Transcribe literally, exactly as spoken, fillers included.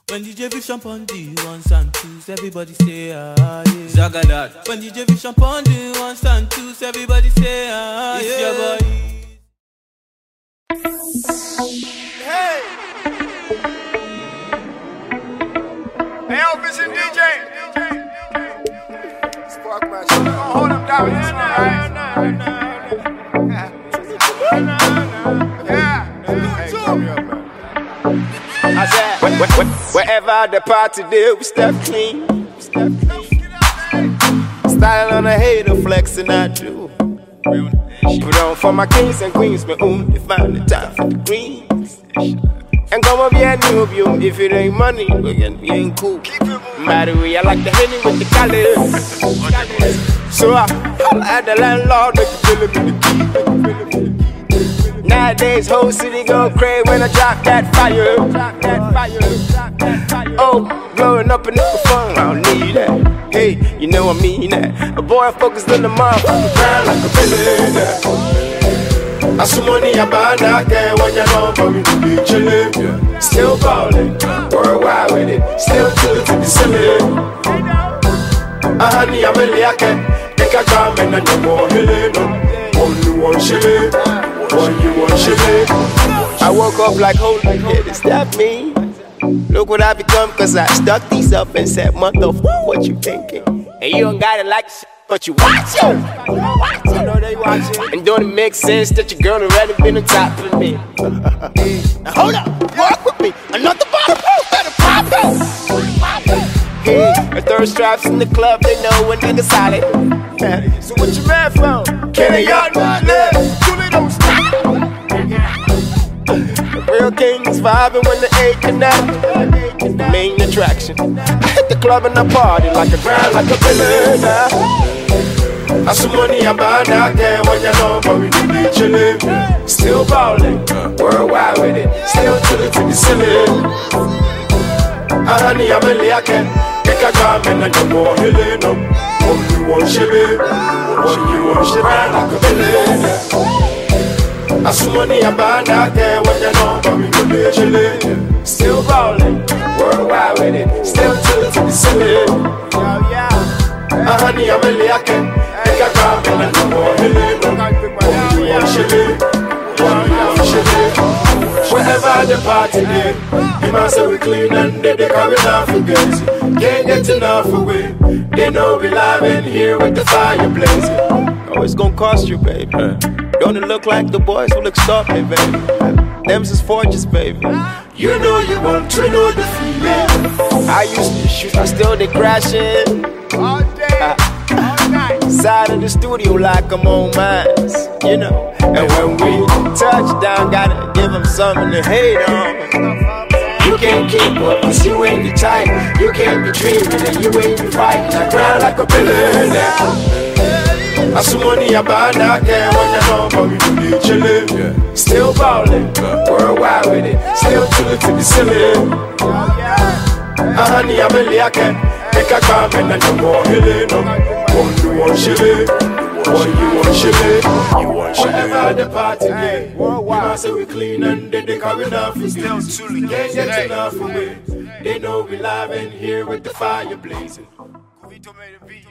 When D J Vision on the ones and twos, everybody say ah yeah. Zagadat. When D J Vision on the ones and twos, everybody say ah yeah. It's your boy. Hey. Hey, Elvis and D J. Spark my shit. Gonna hold them down. Yeah, yeah. Hey, come here, man. I said, wh- wh- wh- wherever the party do, we step clean. We step clean. Styling on a hater, flexing I do. Put on for my kings and queens, but only find the time for the greens. And come up here, new view. If it ain't money, we ain't cool. By the way, I like the henny with the colors. So I holla at the landlord, make you feel it in the key. Nowadays, whole city go crazy when I drop that fire. Drop that fire. Oh, blowing up in the phone, I don't need that. Hey, you know I mean that. A boy focused on the motherfucker, grind like a billionaire. I some money I buy that game when you know for me to be chillin'. Still ballin', worldwide with it. Still chillin' to the ceiling. I honey, I'm a liake. Take a garment and no more healing. Only one shilling. One you want shilling. I woke up like holy shit, is that me? Look what I become, cause I stuck these up and said, motherfucker, what you thinking? And you don't got it like shit, but you watchin'. You know they watchin'. And don't it make sense that your girl already been on top of me? Now hold up, walk with me. Another bottle, better pop it. Hey, the third straps in the club, they know when niggas solid. So what you mad for? Can I y'all not live? Truly don't stop. The real kings vibing when the eight connect. The main attraction. I hit the club and I party like a grind, like a billionaire. I some money I buy that game when you know for me to be chillin'. Still ballin', worldwide with it. Still chillin' to the ceiling. I honey I'm a liake. Take a garment and no more healing. Only one shilling. Only one shilling like a billionaire. I some money I buy that game when you know for me to be chillin'. Still ballin', worldwide with it. Still chillin' to the ceiling. I honey I'm a liake. Take a garment and no more healing. Only one shilling. Only one shilling. Wherever the party day, you must say we clean and they they carry enough for girls. Can't get enough away. They know we live in here with the fire blazing. Oh, it's gonna cost you, baby. Don't it look like the boys who look stopping, baby? Them's is forges, baby. You know you want to know the feeling. I used to shoot, I still they crashing. All day, uh, all night. Side of the studio like I'm on mines, you know. And when we touch down, gotta give them something to hate on. You can't keep up, cause you ain't the type. You can't be dreaming and you ain't be fighting. I grind like a billionaire. I some money I buy that game when you know for me to be chillin'. Still ballin', worldwide with it. Still chillin' to the ceiling. I honey I'm a liake. Take a garment and no more healing. Only one shilling. Only one shilling. Wherever the party day, you must say we clean and they they carry enough for still truly can't get enough away. They know we live in here with the fire blazing.